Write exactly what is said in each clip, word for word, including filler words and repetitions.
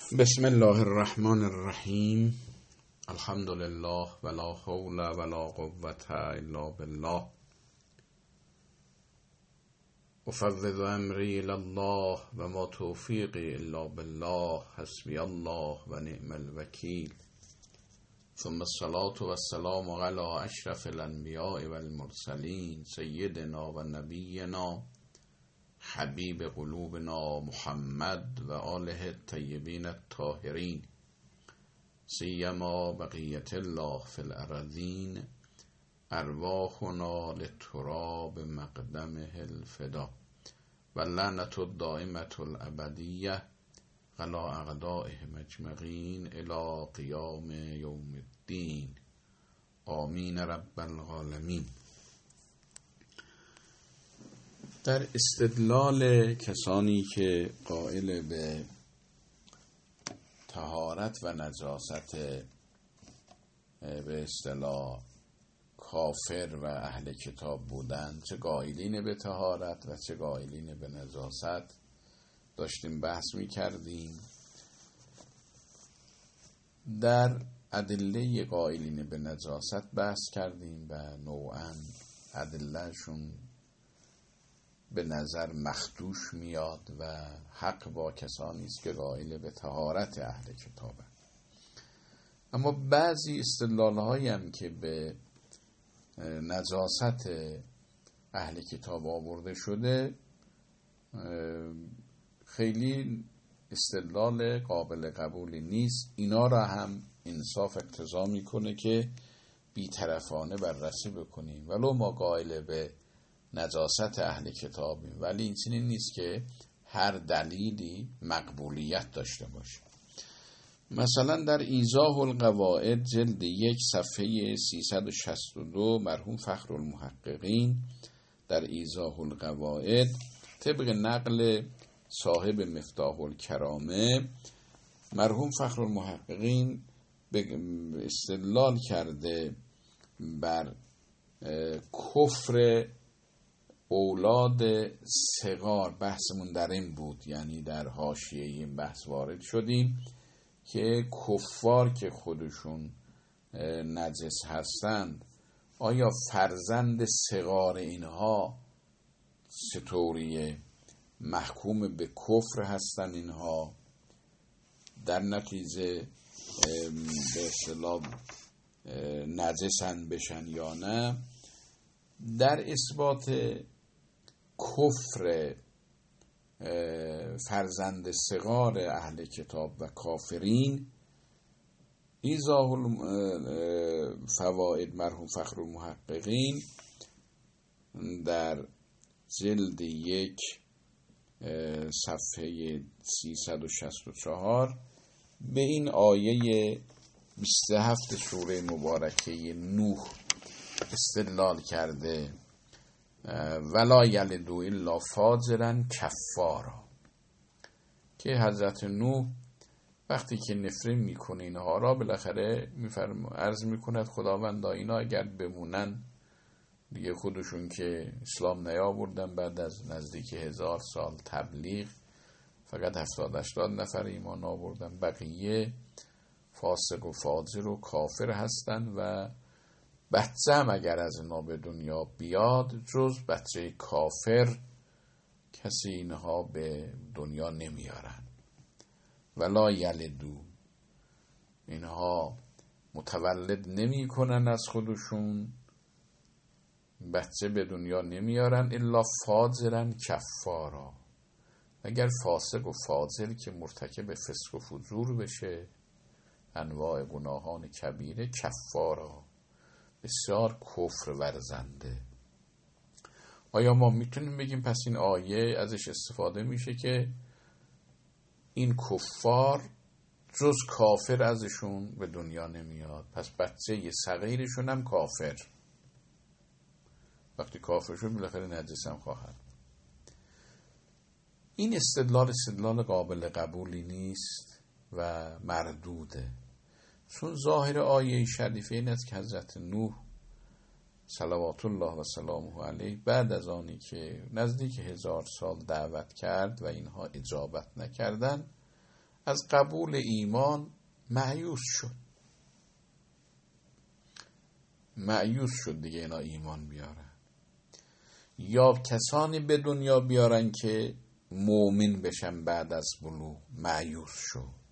بسم الله الرحمن الرحیم. الحمد لله ولا حول ولا قوة الا بالله. افوض امری الی الله و ما توفیقی الا بالله. حسبی الله و نعم الوکیل. ثم الصلاة و السلام علی اشرف الانبیاء و المرسلین سیدنا و نبینا حبیب قلوبنا محمد و آله الطیبین الطاهرین سیما بقیت الله فی الارضین ارواحنا للتراب مقدمه الفدا و لعنة الدائمة الابدیه علی اعدائهم اجمعین الی قیام یوم الدین. آمین رب العالمین. در استدلال کسانی که قائل به طهارت و نجاست به اصطلاح کافر و اهل کتاب بودند، چه قائلین به طهارت و چه قائلین به نجاست، داشتیم بحث می کردیم. در ادله قائلین به نجاست بحث کردیم و نوعاً ادلهشون به نظر مخدوش میاد و حق با کسانی است که قائل به طهارت اهل کتابند. اما بعضی استدلال‌هایی هم که به نجاست اهل کتاب آورده شده خیلی استدلال قابل قبولی نیست. اینا را هم انصاف اقتضا میکنه که بی‌طرفانه بررسی بکنیم. ولو ما قائل به نجاست اهل کتابیم، ولی این چنین نیست که هر دلیلی مقبولیت داشته باشه. مثلا در ایضاح القواعد جلد یک صفحه سیصد و شصت و دو مرحوم فخرالمحققین در ایضاح القواعد طبق نقل صاحب مفتاح الکرامه مرحوم فخرالمحققین به استدلال کرده بر کفر اولاد صغار. بحثمون در این بود، یعنی در حاشیه این بحث وارد شدیم که کفار که خودشون نجس هستند، آیا فرزند صغار اینها چطوریه؟ محکوم به کفر هستن اینها، در نتیجه به اصطلاح نجسن بشن یا نه؟ در اثبات کفر فرزند صغار اهل کتاب و کافرین ایضاح الفوائد مرحوم فخرالمحققین در جلد یک صفحه سیصد و شصت و چهار به این آیه بیست و هفت سوره مبارکه نوح استدلال کرده ولا یلدو الا فاجرا کفارا، که حضرت نوح وقتی که نفرین میکنه اینها را بالاخره عرض میکند خداوندا اینا اگر بمونن دیگه خودشون که اسلام نیاوردن، بعد از نزدیک هزار سال تبلیغ فقط هفتاد هشتاد نفر ایمان آوردن، بقیه فاسق و فاجر و کافر هستن و بچه هم اگر از اینا به دنیا بیاد جز بچه کافر کسی اینها به دنیا نمیارن. ولا یلدو، اینها متولد نمی کنن از خودشون، بچه به دنیا نمیارن الا فاجرن کفارا، اگر فاسق و فاجر که مرتکب فسق و فجور بشه، انواع گناهان کبیره، کفارا بسیار کفر ورزنده. آیا ما میتونیم بگیم پس این آیه ازش استفاده میشه که این کفار جز کافر ازشون به دنیا نمیاد، پس بچه یه صغیرشون هم کافر، وقتی کافر شد بالاخره نجس هم خواهد. این استدلال استدلال قابل قبولی نیست و مردوده، چون ظاهر آیه شریفه این است که حضرت نوح صلوات الله و سلامه علیه بعد از آنی که نزدیک هزار سال دعوت کرد و اینها اجابت نکردن، از قبول ایمان مایوس شد مایوس شد دیگه اینا ایمان بیارن، یا کسانی به دنیا بیارن که مؤمن بشن بعد از بلوغ، مایوس شد.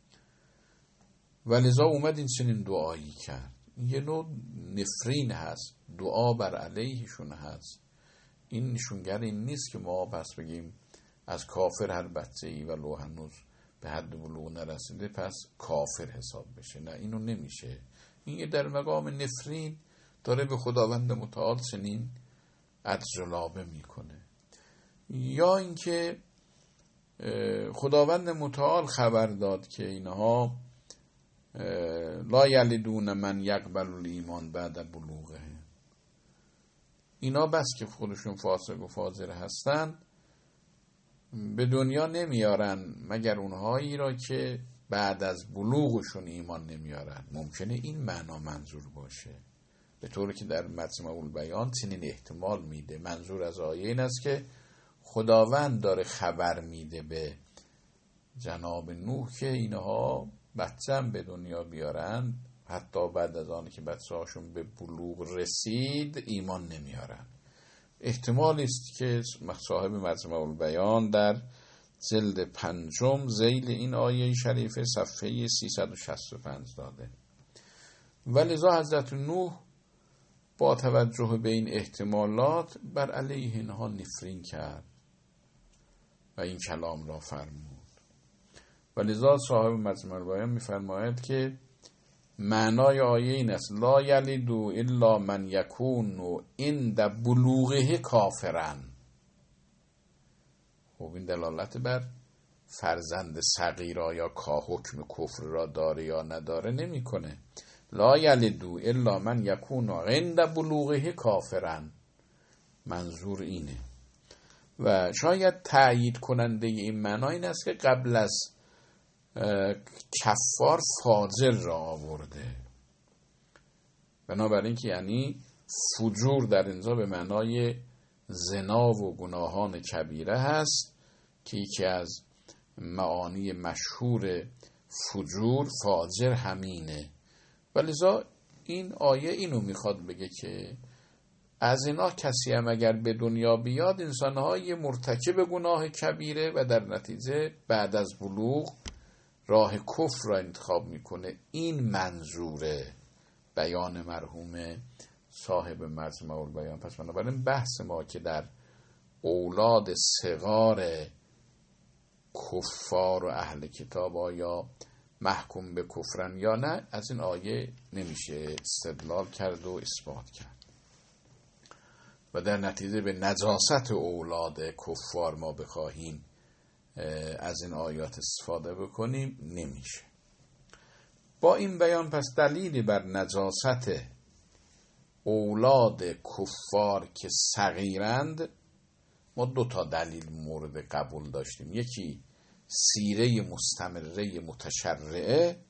ولذا اومد این چنین دعایی کرد. یه نوع نفرین هست، دعا بر علیهشون هست. این نشونگر این نیست که ما پس بگیم از کافر هر بچه ای و لو هنوز به حد بلوغ نرسیده پس کافر حساب بشه. نه، اینو نمیشه. این یه در مقام نفرین داره به خداوند متعال چنین عجلابه میکنه. یا اینکه خداوند متعال خبر داد که اینها لا یلدون من یقبل الایمان بعد بلوغه، اینا بس که خودشون فاسق و فاجر هستن به دنیا نمیارن مگر اونهایی را که بعد از بلوغشون ایمان نمیارن. ممکنه این معنا منظور باشه، به طوری که در مجمع البیان چنین احتمال میده. منظور از آیه این است که خداوند داره خبر میده به جناب نوح که اینها بچه به دنیا بیارن، حتی بعد از آن که بچه هاشون به بلوغ رسید ایمان نمیارن. احتمالی است که صاحب مجمع البیان در جلد پنجم ذیل این آیه شریفه صفحه سیصد و شصت و پنج داده. ولذا حضرت نوح با توجه به این احتمالات بر علیه اینها نفرین کرد و این کلام را فرمود. ولذا صاحب مجمع البیان می‌فرماید که معنای آیه این است لا یلدو الا من یکون عند بلوغه کافرا. خب این دلالت بر فرزند صغیر آیا کا حکم کفر را داره یا نداره نمیکنه. لا یلدو الا من یکون عند بلوغه کافرا، منظور اینه. و شاید تأیید کننده این معنای این است که قبل از کفار فاجر را آورده. بنابراین که یعنی فجور در اینجا به معنای زنا و گناهان کبیره هست که یکی از معانی مشهور فجور فاجر همینه. ولذا این آیه اینو میخواد بگه که از اینا کسی هم اگر به دنیا بیاد انسانهای مرتکب گناه کبیره و در نتیجه بعد از بلوغ راه کفر را انتخاب میکنه. این منظور بیان مرحوم صاحب مجمع البیان. پس بنابراین بحث ما که در اولاد صغار کفار و اهل کتاب آیا محکوم به کفرن یا نه، از این آیه نمیشه استدلال کرد و اثبات کرد و در نتیجه به نجاست اولاد کفار ما بخواهیم از این آیات استفاده بکنیم نمیشه. با این بیان پس دلیلی بر نجاست اولاد کفار که صغیرند ما دو تا دلیل مورد قبول داشتیم. یکی سیره مستمره متشرعه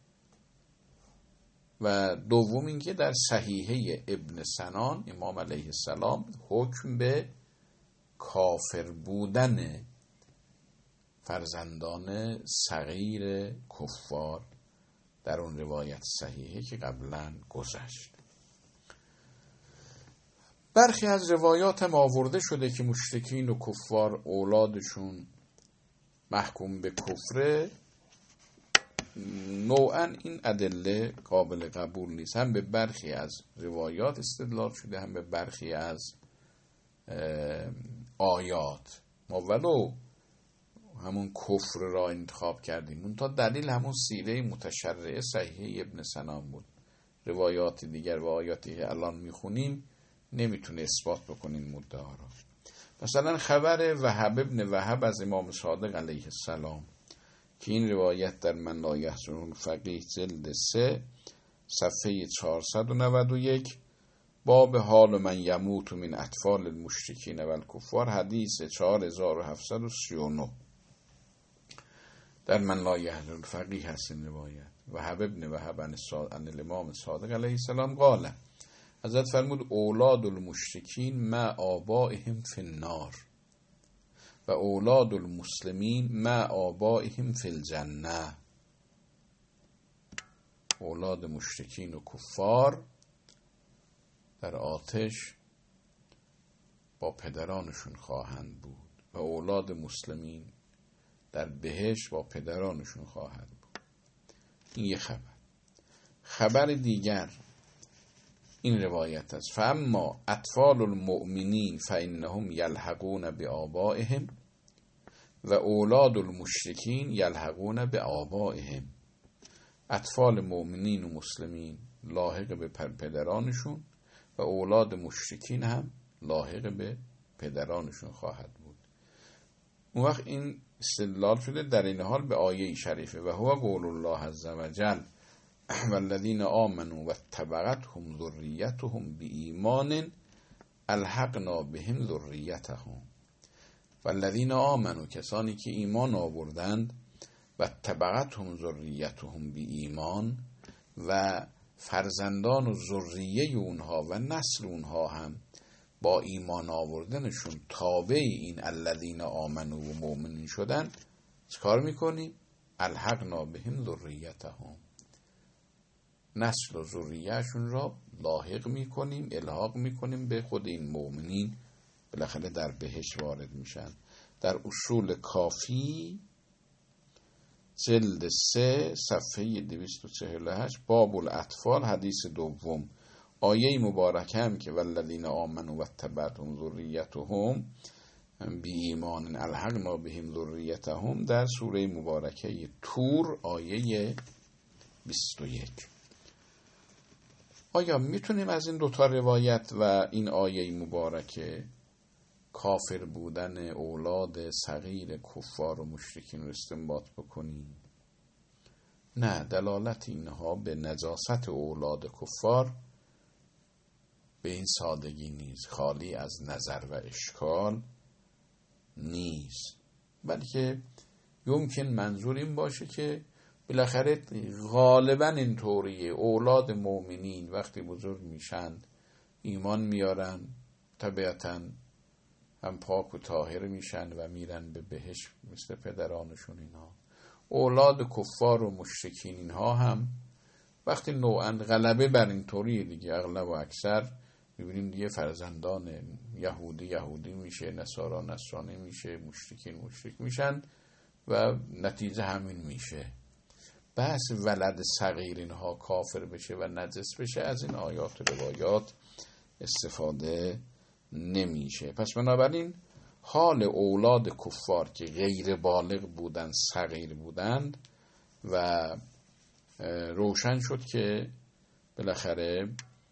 و دوم اینکه در صحیحه ابن سنان امام علیه السلام حکم به کافر بودن فرزندان صغیر کفار در اون روایت صحیحه که قبلا گذشت. برخی از روایات هم آورده شده که مشرکین و کفار اولادشون محکوم به کفره. نوعا این ادله قابل قبول نیست. هم به برخی از روایات استدلال شده هم به برخی از آیات. ما ولو همون کفر را انتخاب کردیم اون تا دلیل همون سیره متشرعه صحیحه ابن سنان بود. روایات دیگر و آیاتی که الان میخونیم نمیتونه اثبات بکنین مدعا را. مثلا خبر وهب ابن وهب از امام صادق علیه السلام که این روایت در من لا یحزن الفقیه جلد سه صفحه چهارصد و نود و یک باب حال من یموت من اطفال المشرکین و الکفار حدیث چهار هزار و هفتصد و سی و نه در من لا یحزن الفقیه هست این روایت. وهب ابن وهب عن الامام صادق علیه السلام قال حضرت فرمود اولاد المشرکین مع آبائهم فی النار و اولاد المسلمین مع آبائهم فی الجنه. اولاد مشرکین و کفار در آتش با پدرانشون خواهند بود و اولاد مسلمین در بهشت با پدرانشون خواهند بود. این یه خبر. خبر دیگر این روایت است: فاما اطفال المؤمنین فانهم یلحقون بآبائهم و اولاد المشرکین یلحقون بآبائهم. اطفال مؤمنین و مسلمین لاحق به پدرانشون و اولاد مشرکین هم لاحق به پدرانشون خواهد بود. اون وقت این استدلال شده در این حال به آیه شریفه و هو قول الله عز وجل والذین آمنوا واتبعتهم ذریتهم بإیمان الحقنا بهم ذریتهم. والذین آمنوا، کسانی که ایمان آوردند، واتبعتهم ذریتهم بإیمان، و فرزندان و ذریه اونها و نسل اونها هم با ایمان آوردنشون تابع این الذین آمنوا و مؤمنین شدن، چیکار میکنیم؟ الحقنا بهم ذریتهم، نسل و ذریهشون را لاحق میکنیم، الحاق میکنیم به خود این مؤمنین، بالاخره در بهشت وارد میشن. در اصول کافی جلد سه صفحه دویست و چهل و هشت باب الاطفال حدیث دوم، آیه مبارکه هم که والذین آمنوا واتبعتهم ذریتهم بإیمان الحقنا بهم ذریتهم در سوره مبارکه طور آیه بیست و یک. آیا میتونیم از این دوتا روایت و این آیه مبارکه کافر بودن اولاد صغیر کفار و مشرکین رو استنباط بکنیم؟ نه، دلالت اینها به نجاست اولاد کفار به این سادگی نیست، خالی از نظر و اشکال نیست، بلکه یمکن منظور این باشه که بالاخره غالبا اینطوریه، اولاد مؤمنین وقتی بزرگ میشن ایمان میارن، طبیعتاً هم پاک و طاهر میشن و میرن به بهشت مثل پدرانشون. اینا اولاد کفار و مشرکین اینها هم وقتی نوعاً غلبه بر این طوریه دیگه، اغلب و اکثر میبینیم دیگه فرزندان یهودی یهودی میشه، نصارا نصرانی میشه، مشرکین مشرک میشن و نتیجه همین میشه. بحث ولد صغیر اینها کافر بشه و نجس بشه از این آیات و روایات استفاده نمیشه. پس بنابراین حال اولاد کفار که غیر بالغ بودند، صغیر بودند و روشن شد که بالاخره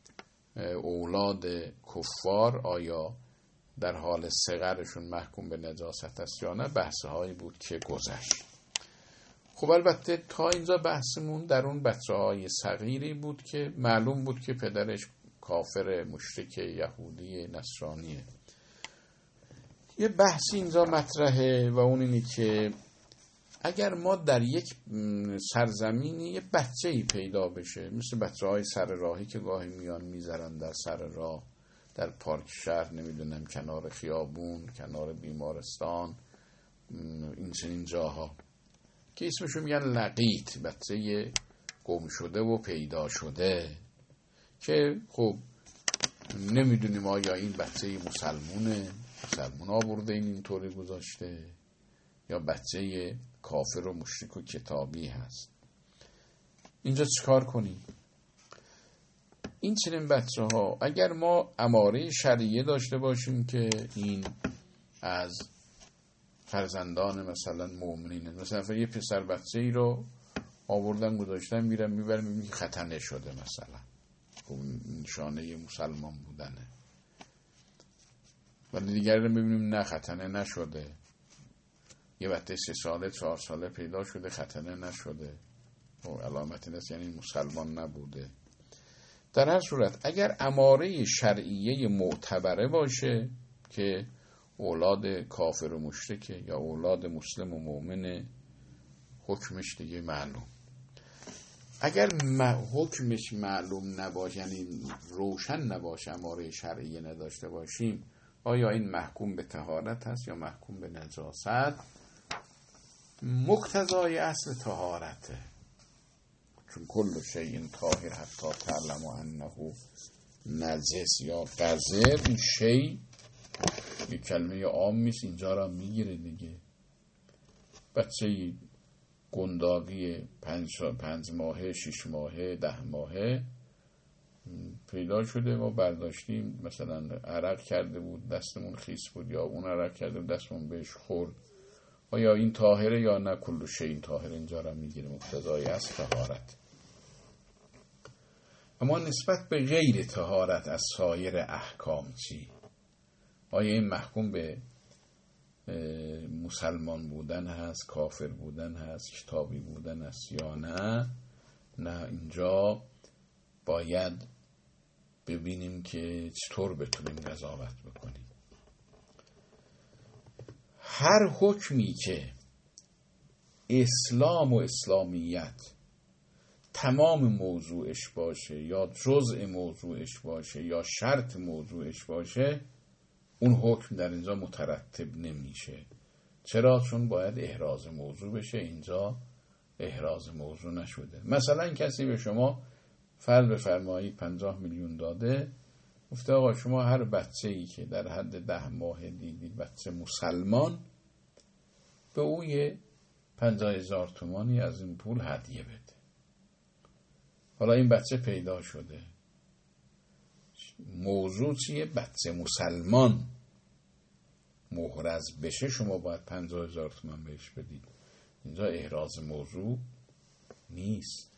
اولاد کفار آیا در حال صغرشون محکوم به نجاست است یا نه، بحث‌هایی بود که گذشت. خب البته تا اینجا بحثمون در اون بچه‌های صغیری بود که معلوم بود که پدرش کافر مشرک یهودی نصرانیه. یه بحثی اینجا مطرحه و اون اینه که اگر ما در یک سرزمینی یه بچه‌ای پیدا بشه، مثل بچه‌های سر راهی که گاهی میان میذارن در سر راه، در پارک شهر، نمیدونم کنار خیابون، کنار بیمارستان، این چنین جاها که اسمشو میگن لقیط، بچه گم شده و پیدا شده، که خب نمیدونیم آیا این بچه مسلمونه، مسلمون آورده این اینطوری گذاشته، یا بچه کافر و مشرک و کتابی هست. اینجا چیکار کنیم؟ این چنین بچه ها اگر ما اماره شرعیه داشته باشیم که این از فرزندان مثلا مؤمنین، مثلا یه پسر بچه ای رو آوردن گذاشتن میرن میبرن میبینی ختنه شده، مثلا خب نشانه مسلمان بودنه، ولی دیگر رو میبینیم نه ختنه نشده، یه بچه سه ساله چهار ساله پیدا شده ختنه نشده، و علامت این است یعنی مسلمان نبوده. در هر صورت اگر اماره شرعیه معتبره باشه که اولاد کافر و مشرکه یا اولاد مسلم و مؤمنه، حکمش دیگه معلوم. اگر حکمش معلوم نباشه، یعنی روشن نباشه، اماره شرعیه نداشته باشیم، آیا این محکوم به طهارت هست یا محکوم به نجاست؟ مقتضای اصل طهارته، چون کل شیء طاهر حتی تعلم انه نجس یا قذر. این شی یک کلمه عامیست، اینجا را میگیره دیگه. بچه گنداقی پنج, پنج ماهه، شش ماهه، ده ماهه پیدا شده، ما برداشتیم مثلا عرق کرده بود دستمون خیس بود، یا اون عرق کرده بود دستمون بهش خورد، آیا این طاهره یا نه؟ کل شیء طاهر اینجا را میگیره، مقتضای اصل طهارت. اما نسبت به غیر طهارت از سایر احکام چی؟ آیا این محکوم به مسلمان بودن هست، کافر بودن هست، کتابی بودن هست یا نه؟ نه، اینجا باید ببینیم که چطور بتونیم قضاوت بکنیم. هر حکمی که اسلام و اسلامیت تمام موضوعش باشه یا جزء موضوعش باشه یا شرط موضوعش باشه، اون حکم در اینجا مترتب نمیشه. چرا؟ چون باید احراز موضوع بشه، اینجا احراز موضوع نشده. مثلا کسی به شما فرض بفرمایید پنجاه میلیون داده، گفته آقا شما هر بچه‌ای که در حد ده ماه دیدید بچه مسلمان، به او یه پنجاه هزار تومانی از این پول هدیه بده. حالا این بچه پیدا شده، موضوع چیه؟ بچه مسلمان محرز بشه شما باید پنجاه هزار تومان بهش بدید. اینجا احراز موضوع نیست.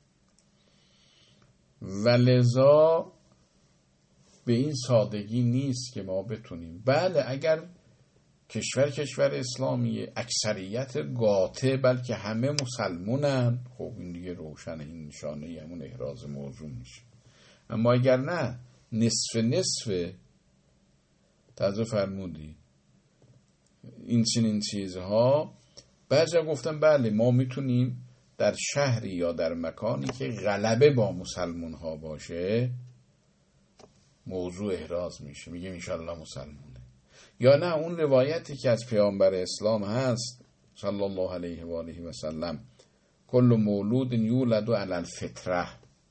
ولذا به این سادگی نیست که ما بتونیم. بله اگر کشور کشور اسلامی اکثریت قاطع بلکه همه مسلمونن، خب این دیگه روشنه، این نشانه همون احراز موضوع میشه. اما اگر نه نصف نصف تازه فرمودی این چنین چیزها، بعضی گفتن بله ما میتونیم در شهری یا در مکانی که غلبه با مسلمون ها باشه موضوع احراز میشه، میگه انشالله مسلمونه. یا نه اون روایتی که از پیامبر اسلام هست صلی الله علیه و آله و سلم، کل مولود یولد علی الفطره،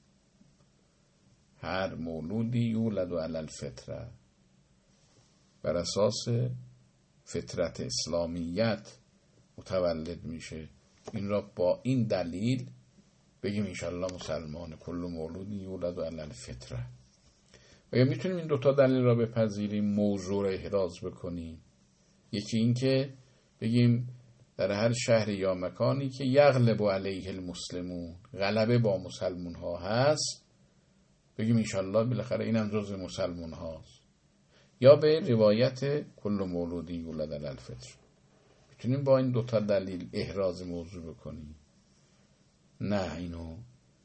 هر مولودی یولد علی الفطره، بر اساس فطرت اسلامیت متولد میشه. این را با این دلیل بگیم انشالله مسلمان، کل مولودی یولد علی الفطره. و یا میتونیم این دوتا دلیل را بپذیریم، موضوع را احراز بکنیم. یکی این که بگیم در هر شهر یا مکانی که یغلب علیه المسلمون، غلبه با مسلمون ها هست، بگیم انشالله بالاخره اینم جزء مسلمون هاست. یا به روایت کل مولودی یولد علی الفطر. میتونیم با این دوتا دلیل احراز موضوع بکنیم. نه، اینو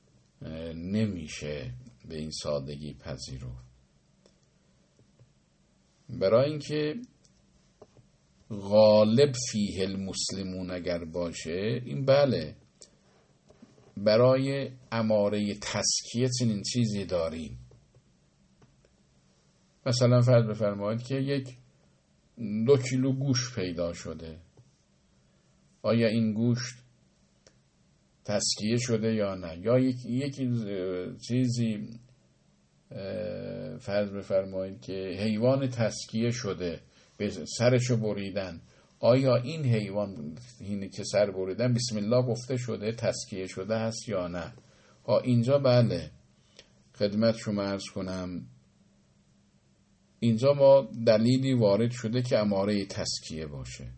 نمیشه به این سادگی پذیرفت. برای اینکه غالب فیه المسلمون اگر باشه، این بله برای اماره تزکیه چنین چیزی داریم. مثلا فرض بفرمایید که یک دو کیلو گوشت پیدا شده، آیا این گوشت تزکیه شده یا نه؟ یا یک یکی چیزی فرض بفرمایید که حیوان تزکیه شده، به سرشو بریدن، آیا این حیوان اینی که سر بریدن بسم الله گفته شده تزکیه شده هست یا نه؟ ها اینجا بله خدمت شما عرض کنم، اینجا ما دلیلی وارد شده که اماره تزکیه باشه،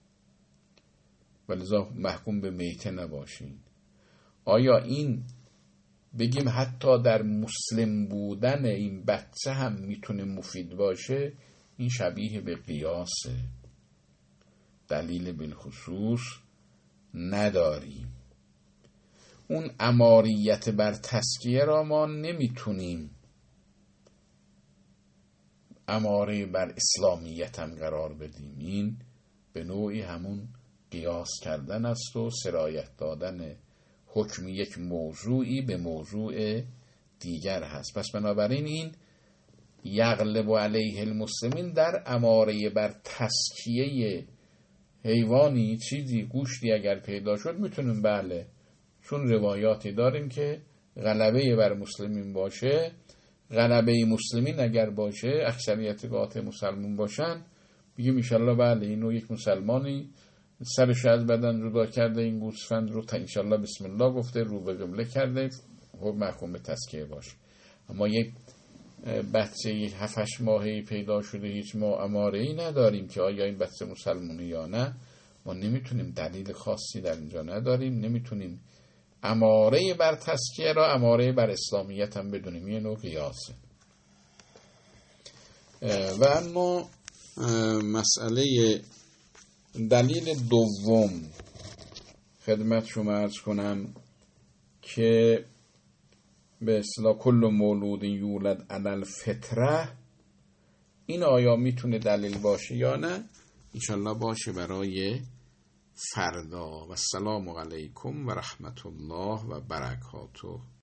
ولذا محکوم به میته نباشین. آیا این بگیم حتی در مسلم بودن این بچه هم میتونه مفید باشه؟ این شبیه به قیاسه، دلیل بالخصوص نداریم. اون اماریت بر تزکیه را ما نمیتونیم اماره بر اسلامیت هم قرار بدیم. این به نوعی همون قیاس کردن است و سرایت دادن حکم یک موضوعی به موضوع دیگر هست. پس بنابراین این یغلب علیه المسلمین در اماره بر تسکیه حیوانی چیزی گوشتی اگر پیدا شد میتونیم بله، چون روایاتی داریم که غلبه بر مسلمین باشه، غلبه مسلمین اگر باشه، اکثریت قاطع مسلمون باشن، بگیم انشالله بله اینو یک مسلمانی سرش از بدن جدا کرده، این گوسفند رو تا انشالله بسم الله گفته، رو به قبله کرده، خب محکوم به تسکیه باشه. اما یک بچه هفت هشت ماهی پیدا شده هیچ ما اماره‌ای نداریم که آیا این بچه مسلمونه یا نه، ما نمیتونیم، دلیل خاصی در اینجا نداریم، نمیتونیم اماره بر تسکیه را اماره بر اسلامیت هم بدونیم، یه نوع قیاسه. و اما مسئله دلیل دوم خدمت شما عرض کنم که به اصطلاح کل مولود یولد علی الفطره، این آیا میتونه دلیل باشه یا نه؟ انشالله باشه برای فردا. و السلام علیکم و رحمت الله و برکاته.